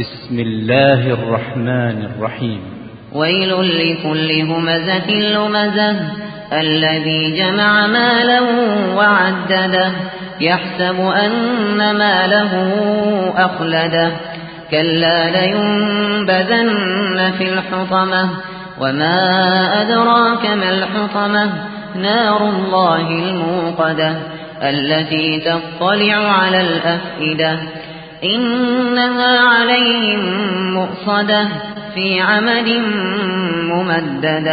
بسم الله الرحمن الرحيم. ويل لكل همزة لمزة الذي جمع مالا وعدده يحسب أن ماله أخلده كلا لينبذن في الحطمة وما أدراك ما الحطمة نار الله الموقدة التي تطلع على الأفئدة إنها عليهم مؤصدة في عمد ممددة.